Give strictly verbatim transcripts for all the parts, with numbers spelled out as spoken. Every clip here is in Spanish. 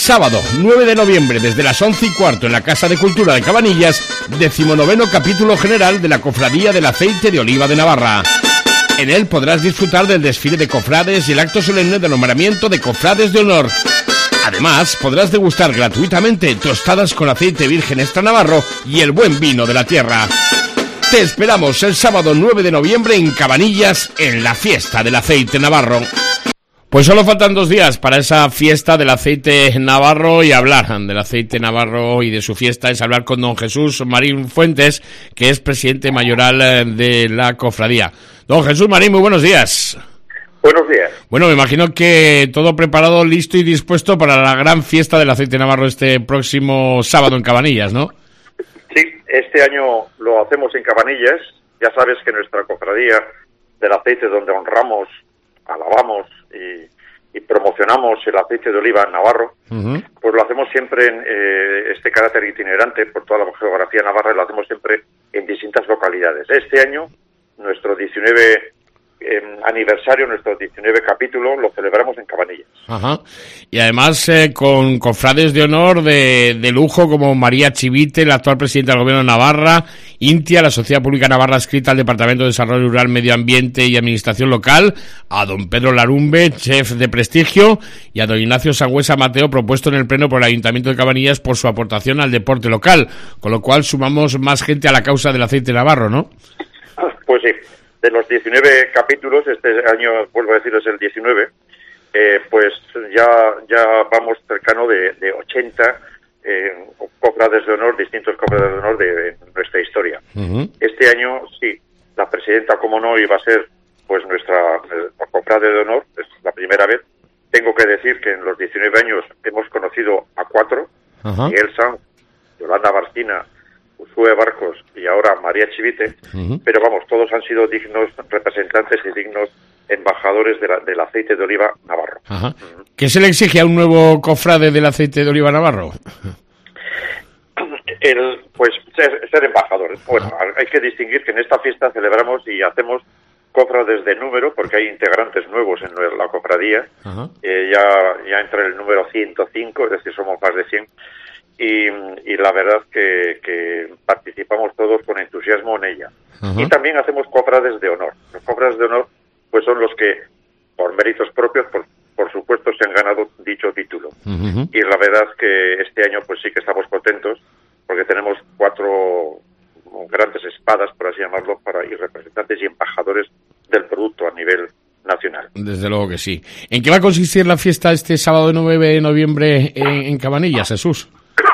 Sábado nueve de noviembre, desde las once y cuarto, en la Casa de Cultura de Cabanillas, decimonoveno capítulo general de la Cofradía del Aceite de Oliva de Navarra. En él podrás disfrutar del desfile de cofrades y el acto solemne de nombramiento de cofrades de honor. Además, podrás degustar gratuitamente tostadas con aceite virgen extra navarro y el buen vino de la tierra. Te esperamos el sábado nueve de noviembre en Cabanillas, en la fiesta del aceite navarro. Pues solo faltan dos días para esa fiesta del aceite navarro, y hablar del aceite navarro y de su fiesta es hablar con don Jesús Marín Fuentes, que es presidente mayoral de la cofradía. Don Jesús Marín, muy buenos días. Buenos días. Bueno, me imagino que todo preparado, listo y dispuesto para la gran fiesta del aceite navarro este próximo sábado en Cabanillas, ¿no? Sí, este año lo hacemos en Cabanillas. Ya sabes que nuestra cofradía del aceite, donde honramos, alabamos y, y promocionamos el aceite de oliva navarro, uh-huh. pues lo hacemos siempre en eh, este carácter itinerante por toda la geografía navarra, y lo hacemos siempre en distintas localidades. Este año, nuestro diecinueve eh, aniversario, nuestro diecinueve capítulo, lo celebramos en Cabanillas. Ajá. Y además eh, con cofrades de honor de, de lujo como María Chivite, la actual presidenta del Gobierno de Navarra, INTIA, la Sociedad Pública Navarra adscrita al Departamento de Desarrollo Rural, Medio Ambiente y Administración Local, a don Pedro Larumbe, chef de prestigio, y a don Ignacio Sangüesa Mateo, propuesto en el Pleno por el Ayuntamiento de Cabanillas por su aportación al deporte local, con lo cual sumamos más gente a la causa del aceite navarro, ¿no? Pues sí, de los diecinueve capítulos, este año, vuelvo a decir, es el diecinueve, eh, pues ya ya vamos cercano de, de ochenta eh, cofrades de honor, distintos cofrades de honor de, de nuestra historia. Uh-huh. Este año, sí, la presidenta, como no, iba a ser pues nuestra eh, cofrade de honor, es la primera vez. Tengo que decir que en los diecinueve años hemos conocido a cuatro, uh-huh. Miguel Sanz, Yolanda Barcina, Usue Barcos y ahora María Chivite, uh-huh. pero vamos, todos han sido dignos representantes y dignos embajadores de la, del aceite de oliva navarro. Ajá. Uh-huh. ¿Qué se le exige a un nuevo cofrade del aceite de oliva navarro? El, pues ser, ser embajadores. Bueno, uh-huh. hay que distinguir que en esta fiesta celebramos y hacemos cofrades de número, porque hay integrantes nuevos en la cofradía. Uh-huh. Eh, ya, ya entra el número ciento cinco, es decir, somos más de cien. Y, y la verdad que, que participamos todos con entusiasmo en ella. Uh-huh. Y también hacemos cofrades de honor. Los cofrades de honor pues son los que, por méritos propios, por, por supuesto, se han ganado dicho título. Uh-huh. Y la verdad que este año pues sí que estamos contentos, porque tenemos cuatro grandes espadas, por así llamarlo, para y representantes y embajadores del producto a nivel nacional. Desde luego que sí. ¿En qué va a consistir la fiesta este sábado nueve de noviembre en, en Cabanillas, Jesús?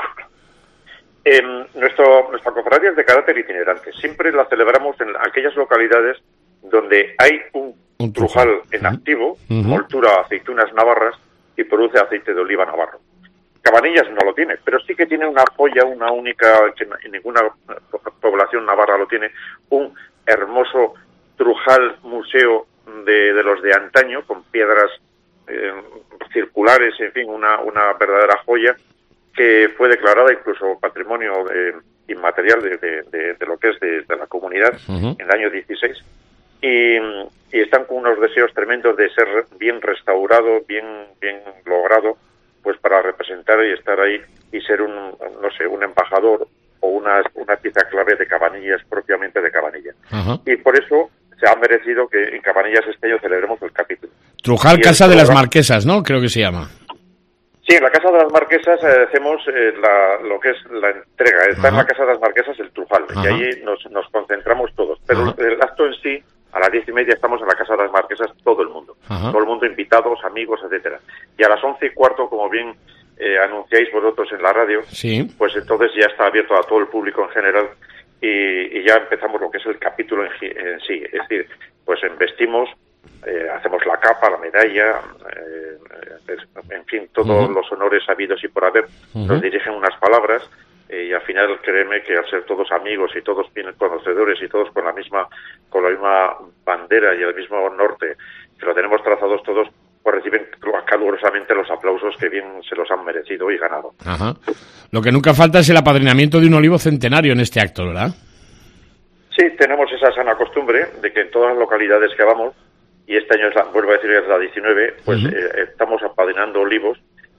Eh, nuestro, nuestra cofradía es de carácter itinerante. Siempre la celebramos en aquellas localidades donde hay un, un trujal en uh-huh. activo, uh-huh. moltura aceitunas navarras y produce aceite de oliva navarro. Cabanillas no lo tiene, pero sí que tiene una joya, una única, que en ninguna población navarra lo tiene, un hermoso trujal museo de, de los de antaño, con piedras eh, circulares, en fin, una, una verdadera joya, que fue declarada incluso patrimonio eh, inmaterial de, de, de, de lo que es de, de la comunidad uh-huh. en el año dieciséis, y, y están con unos deseos tremendos de ser bien restaurado, bien bien logrado, pues para representar y estar ahí y ser un, no sé, un embajador o una, una pieza clave de Cabanillas, propiamente de Cabanillas. Uh-huh. Y por eso se ha merecido que en Cabanillas este año celebremos el capítulo. Trujal Casa de las Marquesas, ¿no? Creo que se llama. Sí, en la Casa de las Marquesas eh, hacemos eh, la, lo que es la entrega. Está Ajá. en la Casa de las Marquesas el Trujal, Ajá. y allí nos, nos concentramos todos. Pero Ajá. el acto en sí, a las diez y media estamos en la Casa de las Marquesas todo el mundo. Ajá. Todo el mundo, invitados, amigos, etcétera. Y a las once y cuarto, como bien eh, anunciáis vosotros en la radio, sí. pues entonces ya está abierto a todo el público en general y, y ya empezamos lo que es el capítulo en, en sí. Es decir, pues investimos, eh, hacemos la capa, la medalla, eh, en fin, todos uh-huh. los honores habidos y por haber, uh-huh. nos dirigen unas palabras, eh, y al final créeme que al ser todos amigos y todos bien conocedores y todos con la misma con la misma bandera y el mismo norte, que lo tenemos trazados todos, pues reciben calurosamente los aplausos que bien se los han merecido y ganado. Ajá. Lo que nunca falta es el apadrinamiento de un olivo centenario en este acto, ¿verdad? Sí, tenemos esa sana costumbre de que en todas las localidades que vamos, y este año, es la, vuelvo a decir, es la diecinueve, pues uh-huh. eh, estamos apadrinando olivos,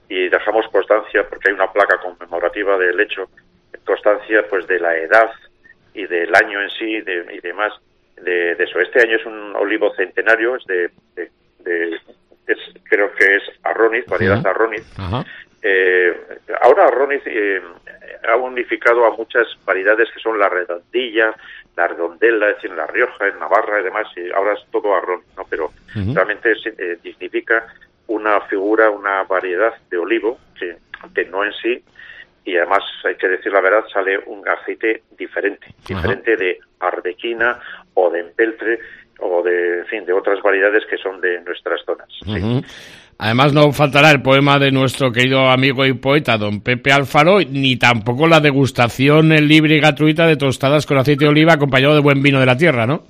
y dejamos constancia, porque hay una placa conmemorativa del hecho, constancia pues de la edad y del año en sí de, y demás de, de eso. Este año es un olivo centenario, es de, de, de es, creo que es Arroniz, variedad uh-huh. Arroniz. Uh-huh. Eh, ahora Arroniz eh, ha unificado a muchas variedades que son la redondilla, la redondela, es decir, en La Rioja, en Navarra y demás, y ahora es todo Arroniz, ¿no? Pero uh-huh. realmente eh, dignifica una figura, una variedad de olivo que, que no en sí, y además hay que decir la verdad, sale un aceite diferente, diferente uh-huh. de arbequina o de empeltre o de, en fin, de otras variedades que son de nuestras zonas. Uh-huh. Sí. Además no faltará el poema de nuestro querido amigo y poeta don Pepe Alfaro, ni tampoco la degustación libre y gratuita de tostadas con aceite de oliva acompañado de buen vino de la tierra, ¿no?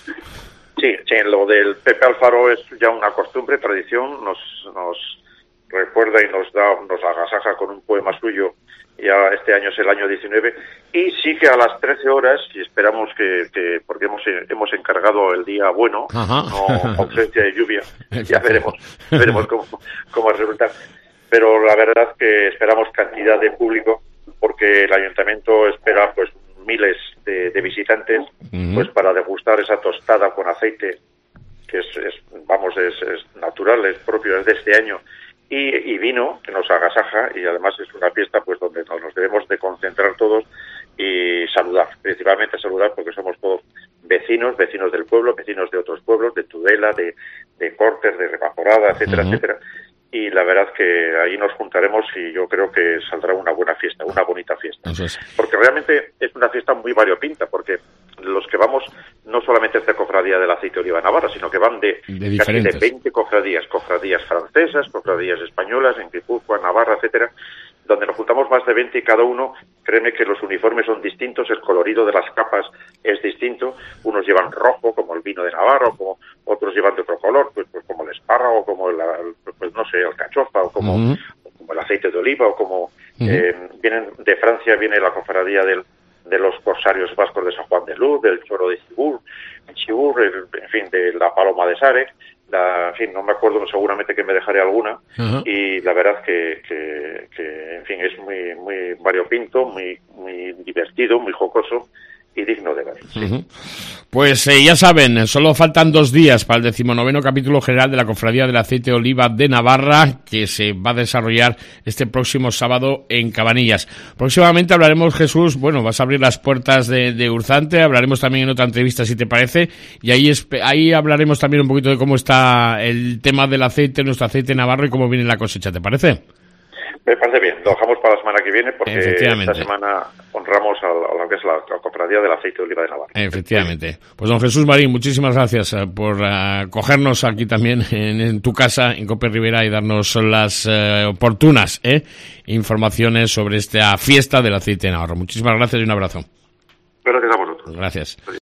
Sí, sí, lo del Pepe Alfaro es ya una costumbre, tradición, nos nos recuerda y nos da, nos agasaja con un poema suyo. Ya este año es el año diecinueve, y sí que a las trece horas, y esperamos que, que porque hemos hemos encargado el día bueno, Ajá. no ausencia de lluvia, ya veremos, veremos cómo, cómo resulta. Pero la verdad que esperamos cantidad de público, porque el ayuntamiento espera pues miles de, de visitantes, uh-huh. pues para degustar esa tostada con aceite, que es, es vamos, es, es natural, es propio, es de este año. Y, y vino que nos agasaja, y además es una fiesta pues donde nos debemos de concentrar todos y saludar, principalmente saludar, porque somos todos vecinos, vecinos del pueblo, vecinos de otros pueblos, de Tudela, de, de Cortes, de Revaporada, etcétera, uh-huh. etcétera. Y la verdad que ahí nos juntaremos y yo creo que saldrá una buena fiesta, una bonita fiesta. Entonces... Porque realmente es una fiesta muy variopinta, porque los que vamos no solamente es de cofradía del aceite de oliva Navarra, sino que van de, de casi de veinte cofradías, cofradías francesas, cofradías españolas, en Guipúzcoa, Navarra, etcétera, donde nos juntamos más de veinte y cada uno, créeme que los uniformes son distintos, el colorido de las capas es distinto, unos llevan rojo, como el vino de Navarra, o como otros llevan de otro color, pues, pues como el espárrago, como el, pues no sé, el cachofa, o como, uh-huh. o como el aceite de oliva, o como, uh-huh. eh, vienen de Francia, viene la cofradía del de los corsarios vascos de San Juan de Luz, del Choro de Chibur, Chibur, el, en fin, de la Paloma de Sare, la, en fin, no me acuerdo, seguramente que me dejaré alguna, uh-huh. y la verdad que, que, que, en fin, es muy, muy variopinto, muy, muy divertido, muy jocoso y digno de ver. Sí. Uh-huh. Pues eh, ya saben, solo faltan dos días para el decimonoveno capítulo general de la Cofradía del Aceite de Oliva de Navarra, que se va a desarrollar este próximo sábado en Cabanillas. Próximamente hablaremos, Jesús, bueno, vas a abrir las puertas de, de Urzante, hablaremos también en otra entrevista, si te parece, y ahí, ahí hablaremos también un poquito de cómo está el tema del aceite, nuestro aceite navarro, y cómo viene la cosecha, ¿te parece? Me parece bien, lo dejamos para la semana que viene, porque esta semana honramos a, a lo que es la, la cofradía del aceite de oliva de Navarra. Efectivamente. Pues don Jesús Marín, muchísimas gracias uh, por uh, cogernos aquí también en, en tu casa, en Cope Rivera, y darnos las uh, oportunas eh, informaciones sobre esta fiesta del aceite de Navarra. Muchísimas gracias y un abrazo. Gracias a vosotros. Gracias.